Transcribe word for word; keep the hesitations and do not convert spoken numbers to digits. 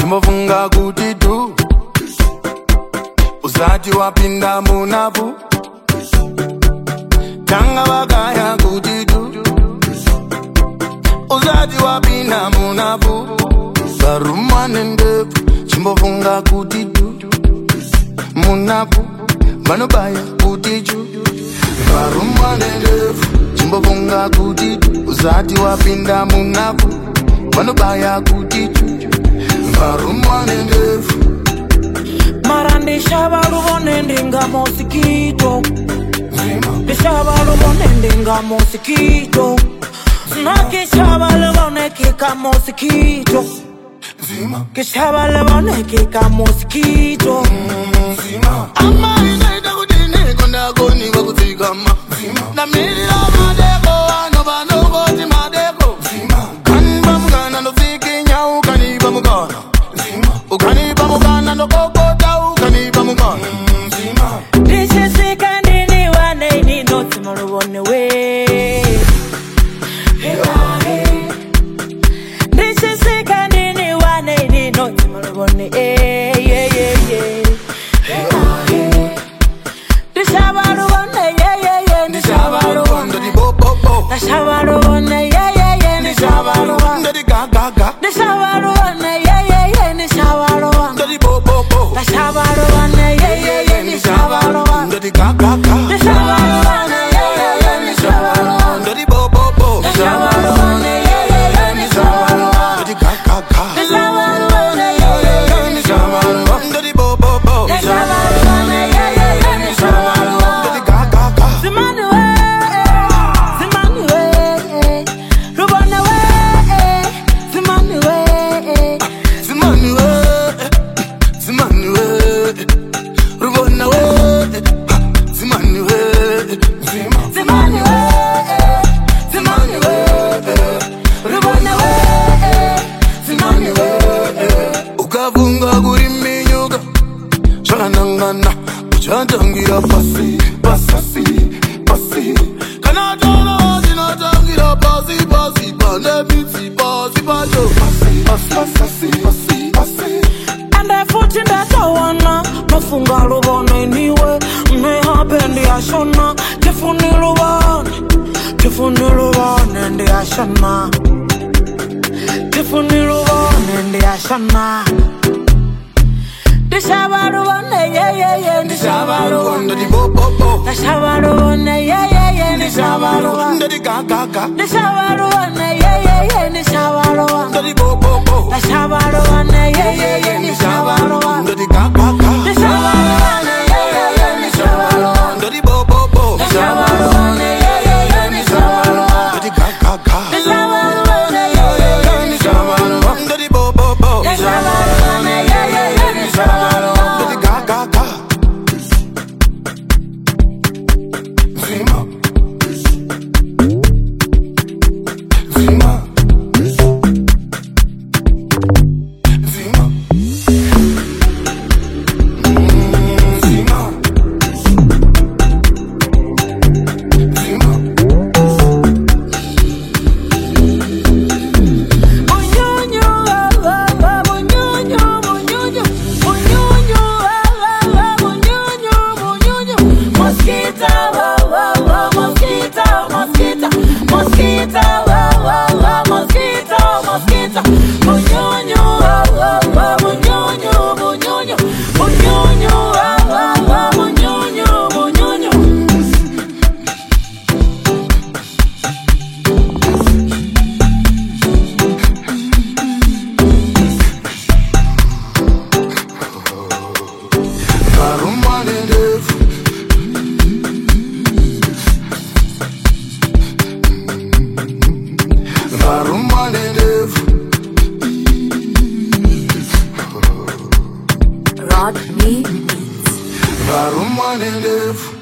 chimbofunga kuti tu usati wapinda munavu tanga wakaya kuti tu usati wapinda munavu varumane ndevu chimbofunga kuti tu munavu vanobaya kuti chu varumane ndevu chimbofunga kuti tu usati wapinda munavu vanobaya kuti chu varumane ndevu Marandi shabalu bonendinga mosquito De shabalu bonendinga mosquito Naki shabalu bonekika mosquito Que shabalu bonekika mosquito Ama inaita kutini konda koni wakutikama Na mili la madeko Anoba noko ti madeko Kaniba mugana no fiki nyau Kaniba mugana Ukaniba mugana no kokota Ukaniba mugana This is sick and anyone they need not tomorrow on the way This is sick and anyone they need not tomorrow on the way Yeah, yeah, yeah This shabalu on the yeah, yeah, yeah This shabalu on the bo bo bo The shabalu on the yeah, yeah, yeah This shabalu on the ga ga ga The shabalu on the yeah, yeah, yeah The shabalu on the bo bo bo The shabalu on the yeah, yeah, yeah The shabalu on the ga ga ga The shabalu on the yeah, yeah, yeah The shabalu on the bo bo bo The shabalu on the yeah, yeah, yeah The shabalu on the ga ga ga The shabalu on the yeah, yeah, yeah The shabalu on the bo bo bo The shabalu on the yeah, yeah, yeah The shabalu on the ga ga ga Zimanuwe Zimanuwe Rubonawe Zimanuwe Zimanuwe Zimanuwe Rubonawe Zimanuwe Zimanuwe Zimanuwe Rubonawe Zimanuwe Ukavunga kuri minyuka Shalanangana Uchantangira pasi Pasasi Pasi Kanatola Zinatangira pasi Pasi Pane biti Pasi Pajo Pasi Pasasi Pasi Pasi And I foot in that one Mafunga rubone niwe Me hapendi ashona Kifuni rubone Kifuni rubone ndi ashona Kifuni rubone ndi ashona The shabalu on the yeah yeah yeah The shabalu on the bo bo bo The shabalu on the yeah yeah yeah The shabalu on the ga ga ga The shabalu on the yeah yeah yeah The shabalu on the bo bo bo The shabalu on the yeah yeah yeah The shabalu on the ga ga ga The shabalu on the yeah yeah yeah The shabalu on the bo bo bo The shabalu on the yeah yeah yeah The shabalu on the ga ga ga The shabalu on the yeah yeah yeah The shabalu on the bo bo bo The shabalu on the yeah yeah yeah The shabalu on the ga ga ga Zima Zima Zima Rod me Varumane ndefu